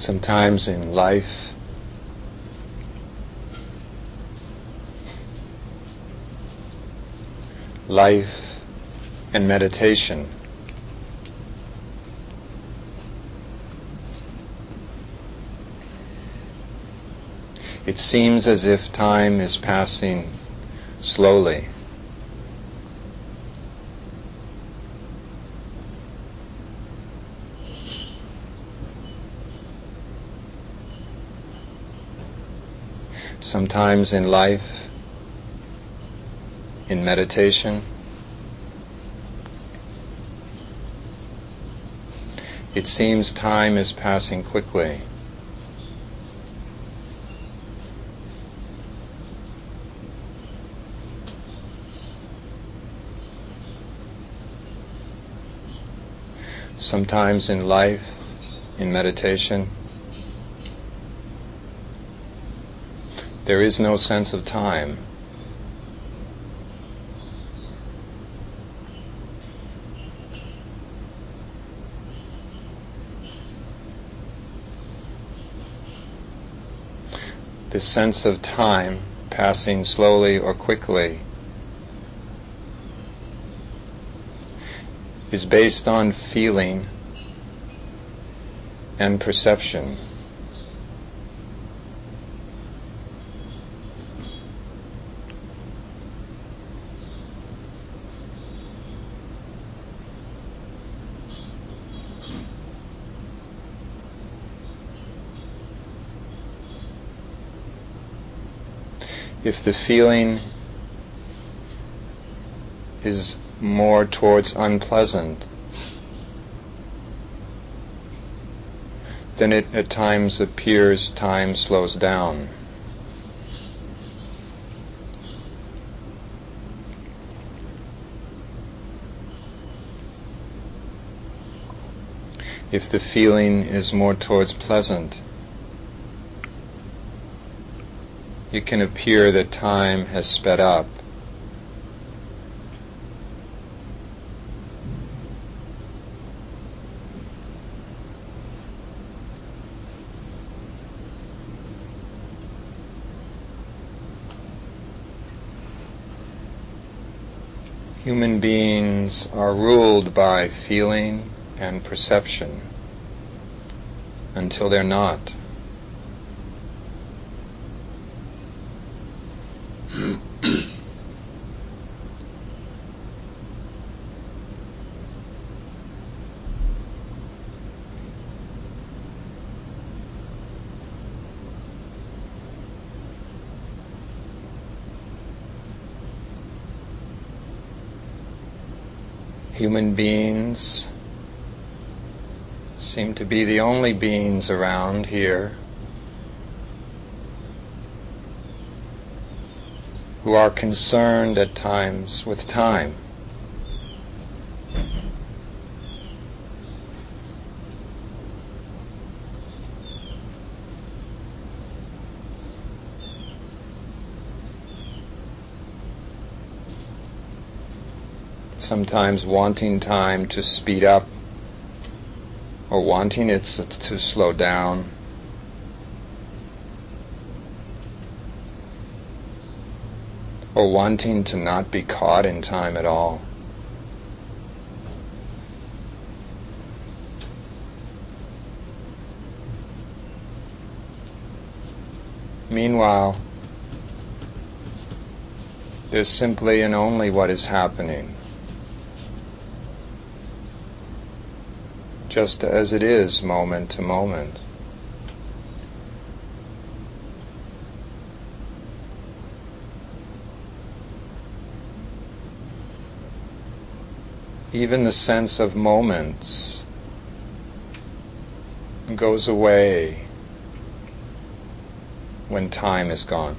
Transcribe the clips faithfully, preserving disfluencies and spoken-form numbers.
Sometimes in life, life and meditation it seems as if time is passing slowly. Sometimes in life, in meditation, it seems time is passing quickly. Sometimes in life, in meditation, there is no sense of time. The sense of time passing slowly or quickly is based on feeling and perception. If the feeling is more towards unpleasant, then it at times appears time slows down. If the feeling is more towards pleasant, it can appear that time has sped up. Human beings are ruled by feeling and perception until they're not. Human beings seem to be the only beings around here who are concerned at times with time. Sometimes wanting time to speed up or wanting it to slow down. Or wanting to not be caught in time at all. Meanwhile, there's simply and only what is happening, just as it is moment to moment. Even the sense of moments goes away when time is gone.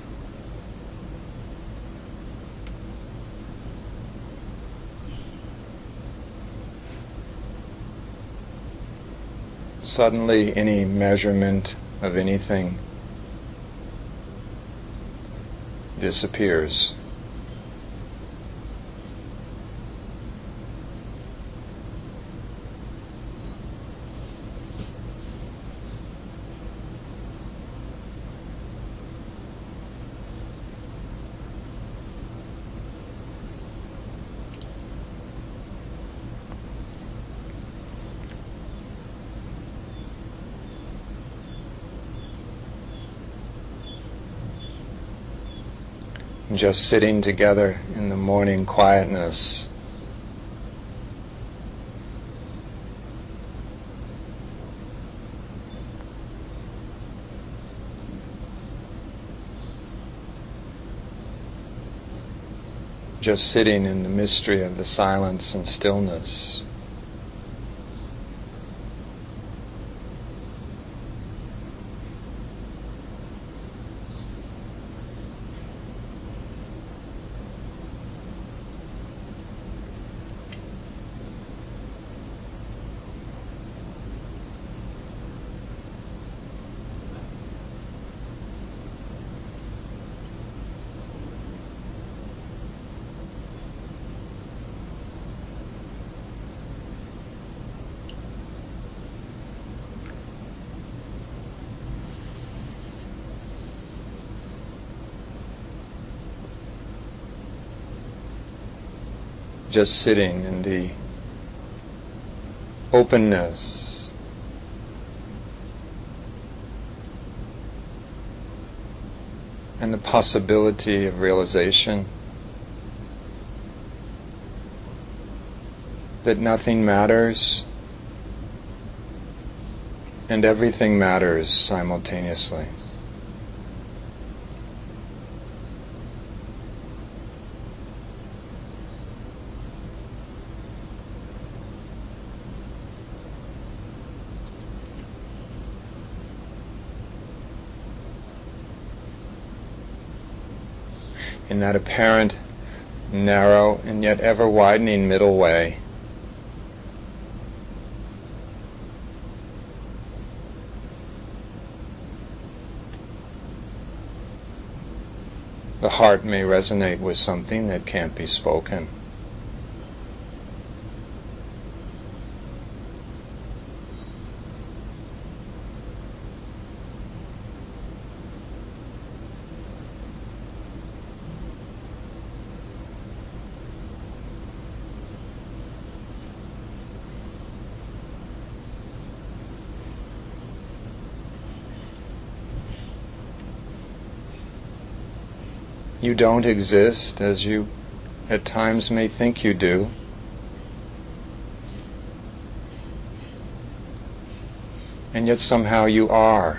Suddenly, any measurement of anything disappears. just sitting together in the morning quietness. Just sitting in the mystery of the silence and stillness. Just sitting in the openness and the possibility of realization that nothing matters and everything matters simultaneously. In that apparent, narrow, and yet ever-widening middle way, the heart may resonate with something that can't be spoken. You don't exist as you at times may think you do. And yet somehow you are.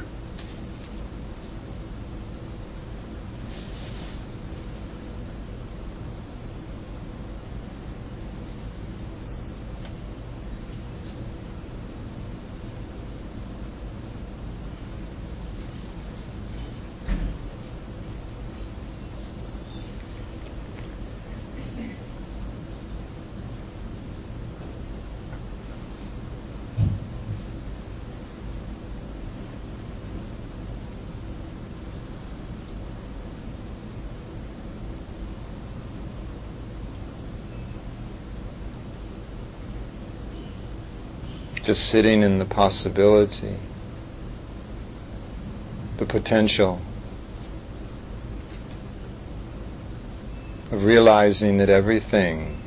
Just sitting in the possibility, the potential of realizing that everything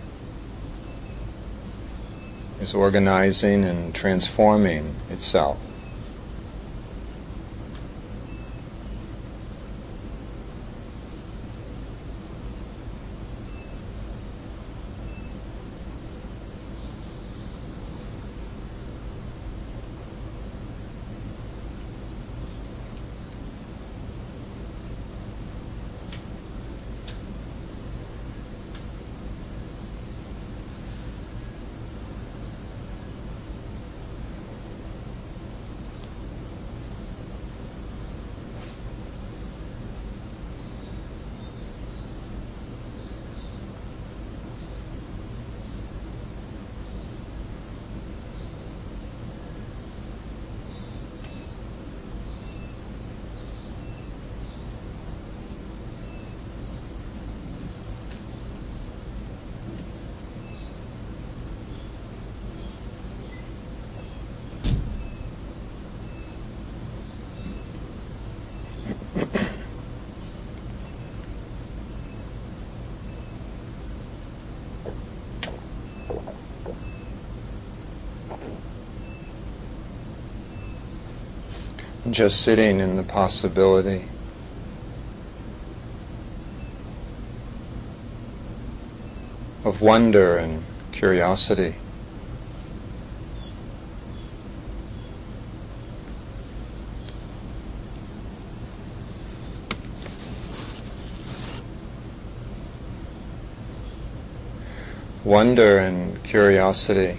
is organizing and transforming itself. Just sitting in the possibility of wonder and curiosity. Wonder and curiosity,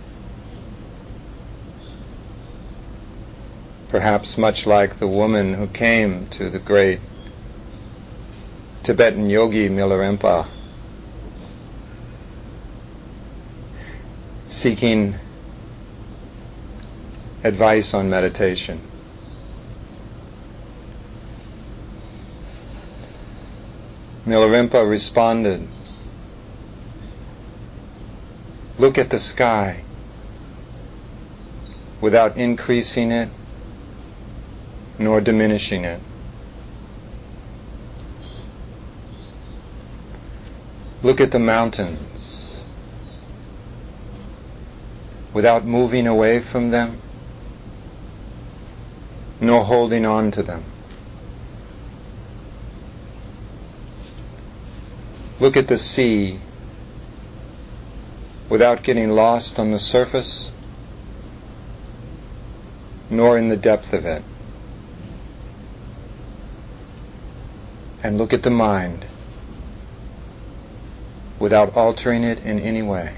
perhaps much like the woman who came to the great Tibetan yogi Milarepa, seeking advice on meditation. Milarepa responded, "Look at the sky without increasing it nor diminishing it. Look at the mountains without moving away from them nor holding on to them. Look at the sea without getting lost on the surface nor in the depth of it. And look at the mind without altering it in any way."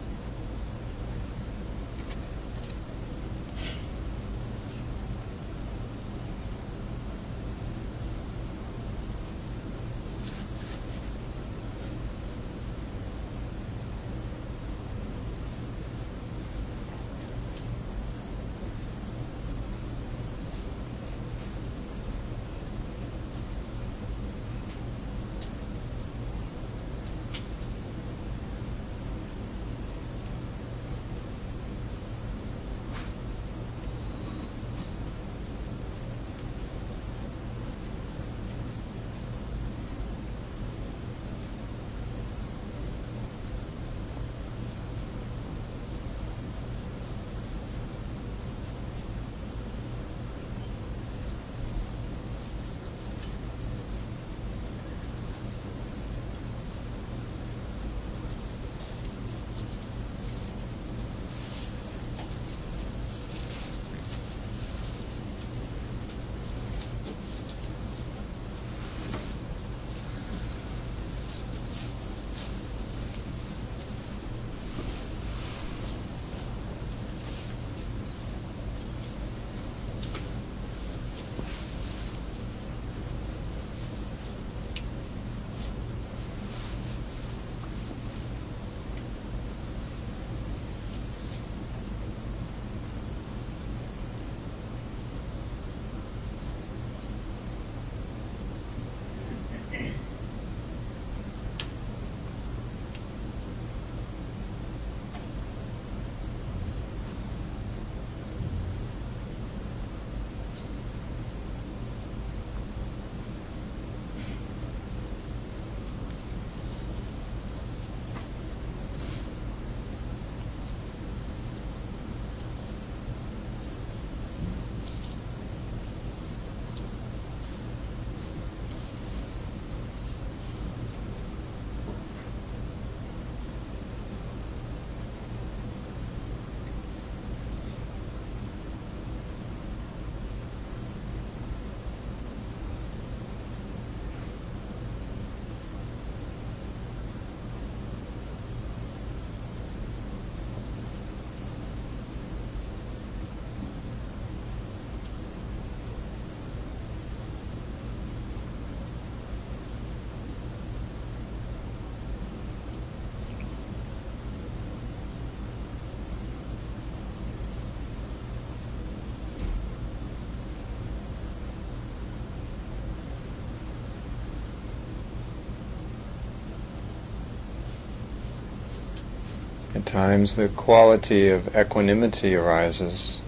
At times the quality of equanimity arises.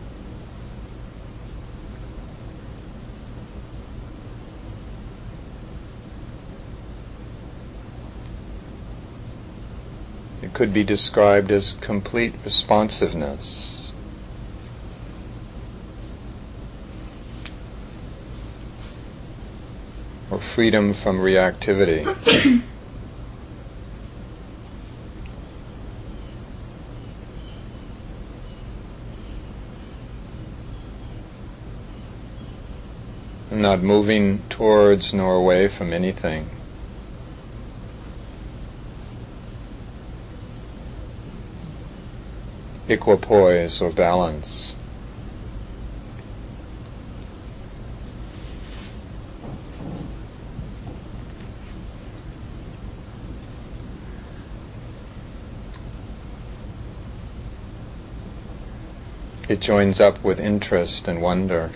It could be described as complete responsiveness. Or freedom from reactivity. not moving towards nor away from anything. Equipoise or balance. It joins up with interest and wonder.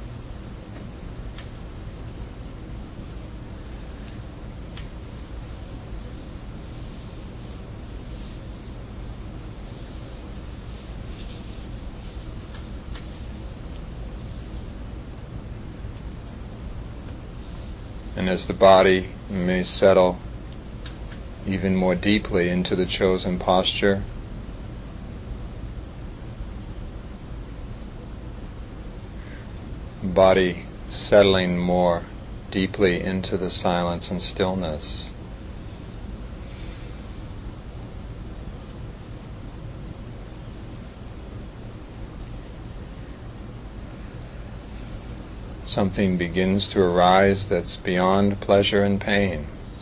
And as the body may settle even more deeply into the chosen posture, body settling more deeply into the silence and stillness. Something begins to arise that's beyond pleasure and pain.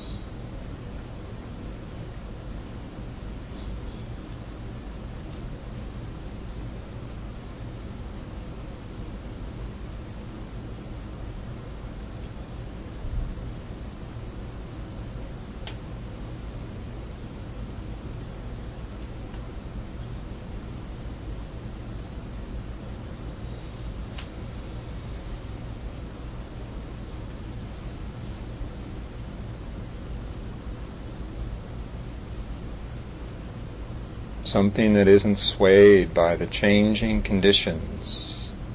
Something that isn't swayed by the changing conditions.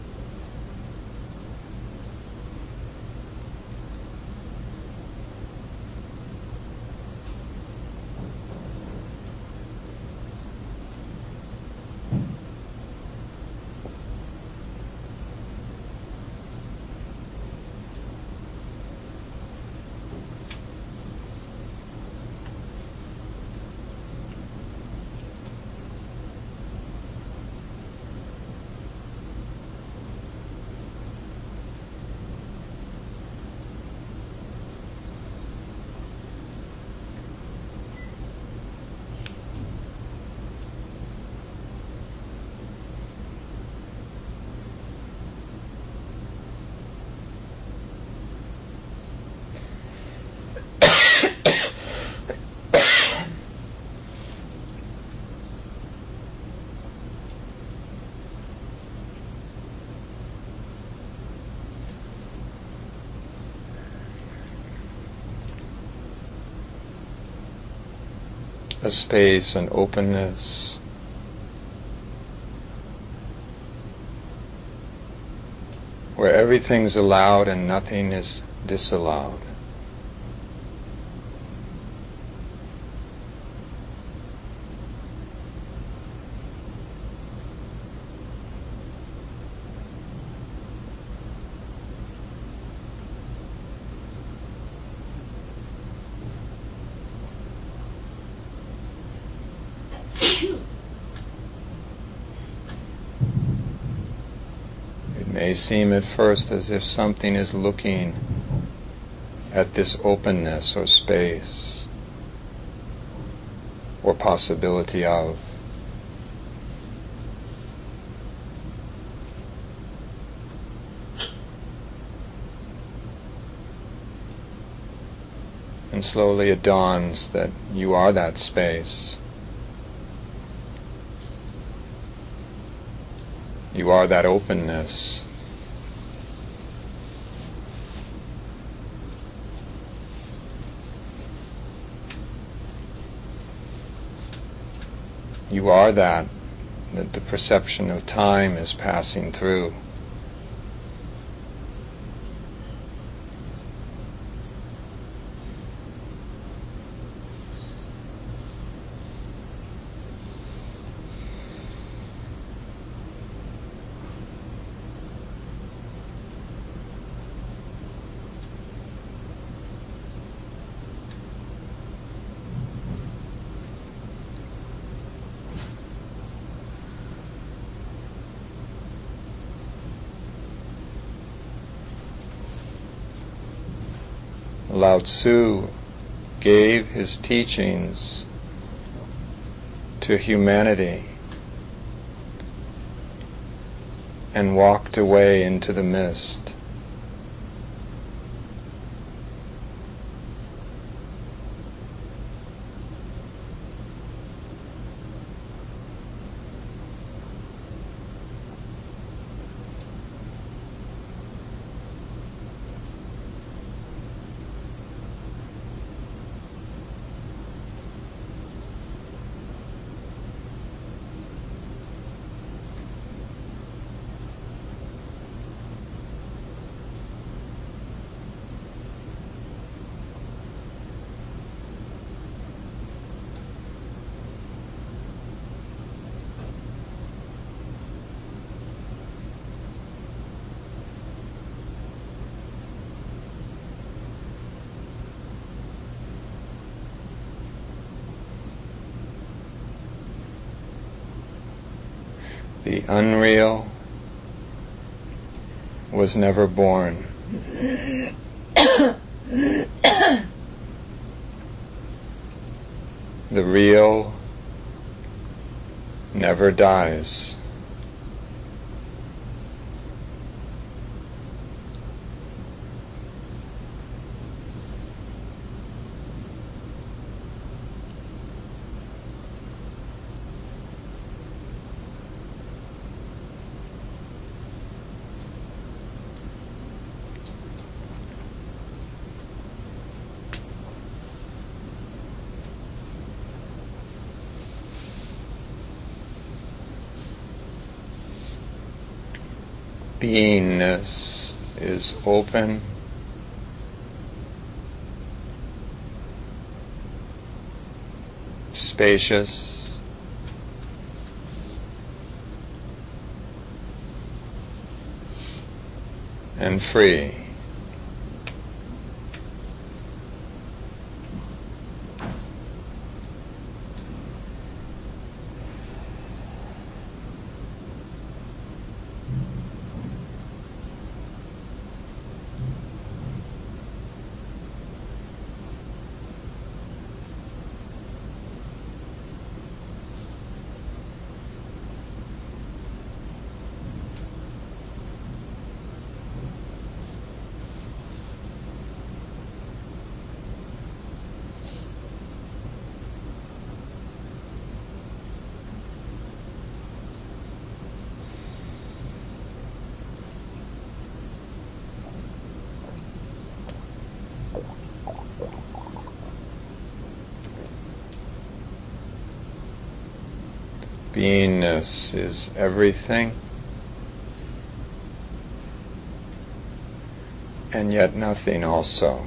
A space and openness, where everything's allowed and nothing is disallowed. It may seem at first as if something is looking at this openness or space or possibility of. And slowly it dawns that you are that space. You are that openness. You are that, that the perception of time is passing through. Lao Tzu gave his teachings to humanity and walked away into the mist. The unreal was never born. The real never dies. Beingness is open, spacious, and free. Beingness is everything, and yet nothing also.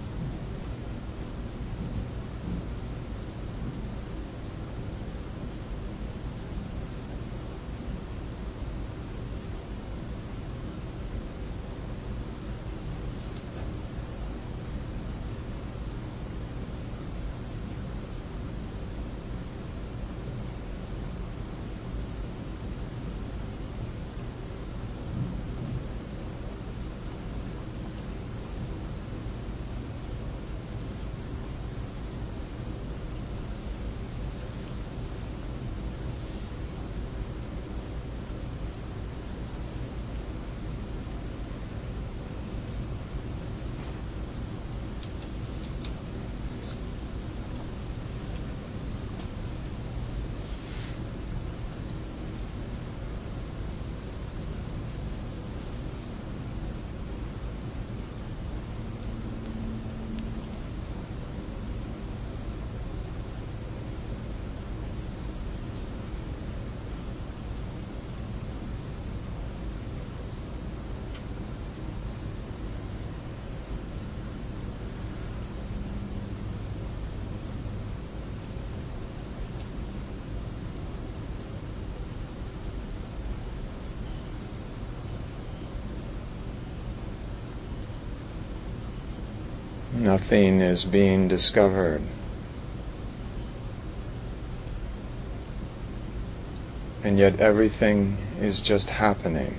Nothing is being discovered. And yet everything is just happening.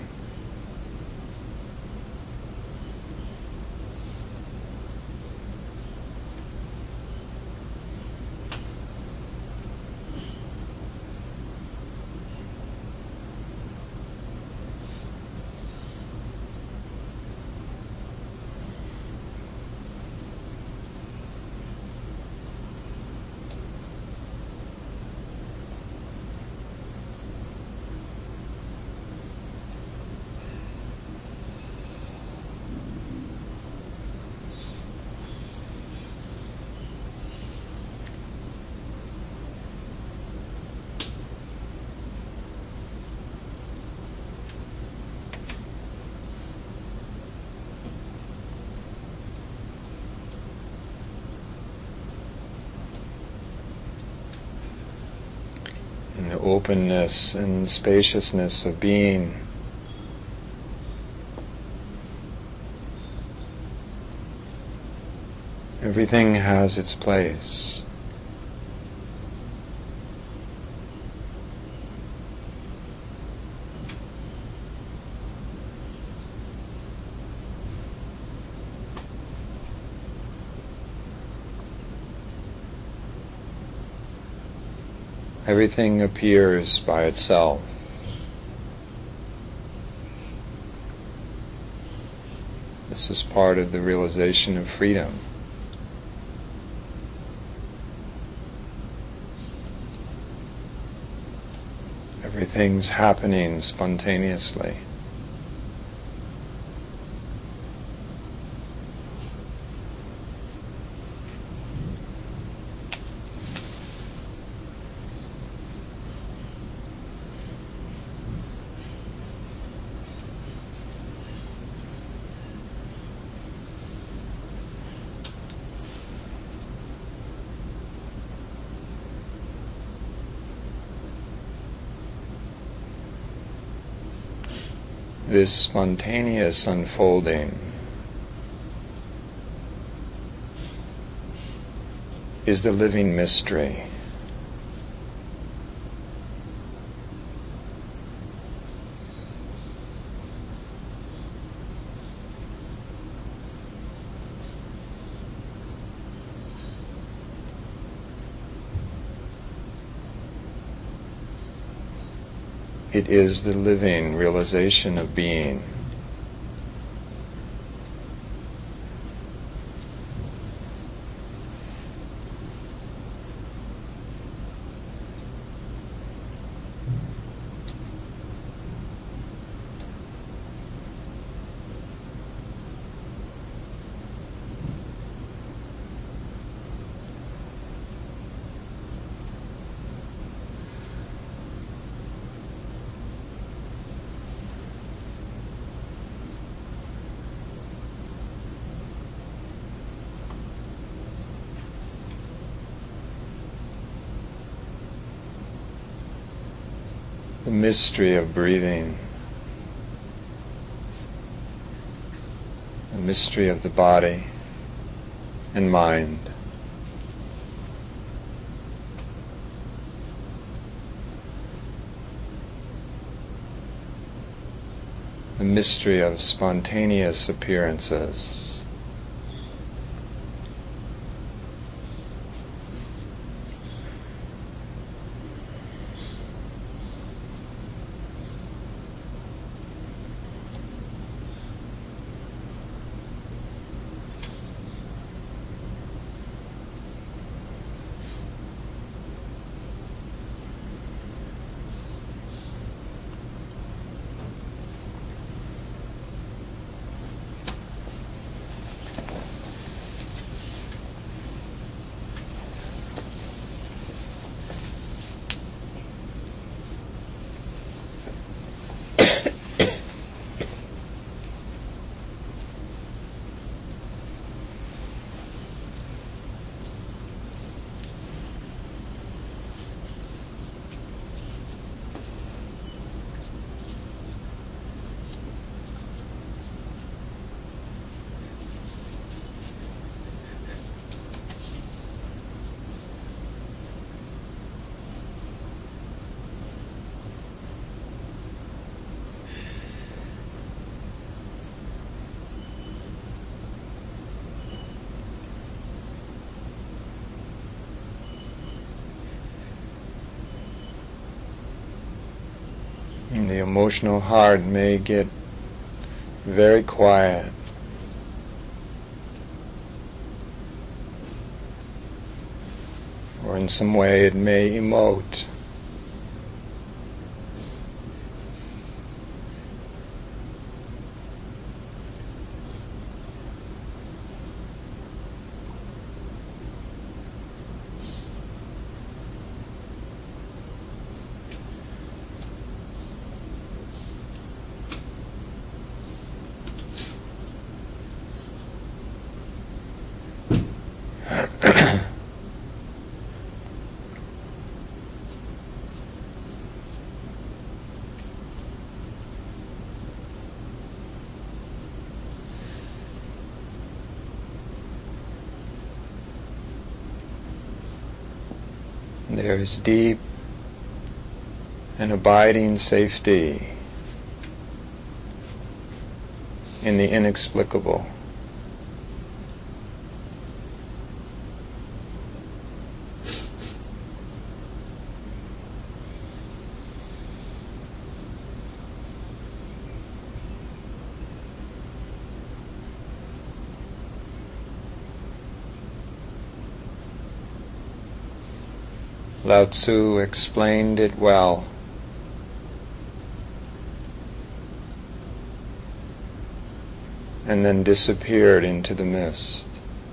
openness and spaciousness of being. Everything has its place. Everything appears by itself. This is part of the realization of freedom. Everything's happening spontaneously. This spontaneous unfolding is the living mystery. It is the living realization of being. The mystery of breathing, the mystery of the body and mind, the mystery of spontaneous appearances. And the emotional heart may get very quiet. Or in some way it may emote. There is deep and abiding safety in the inexplicable. Lao Tzu explained it well. And then disappeared into the mist.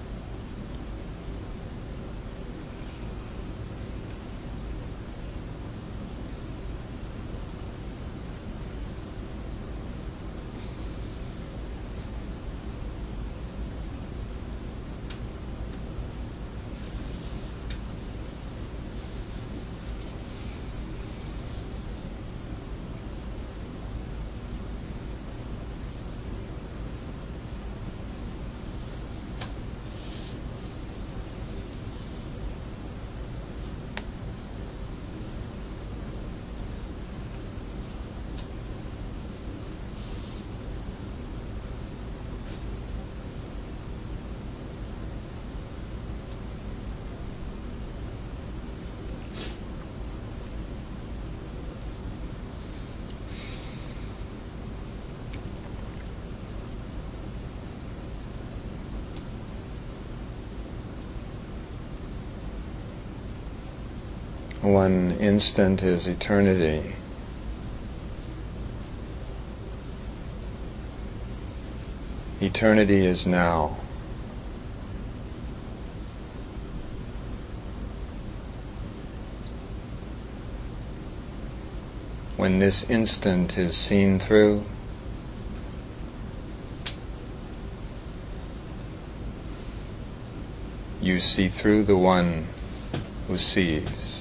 One instant is eternity. Eternity is now. When this instant is seen through, you see through the one who sees.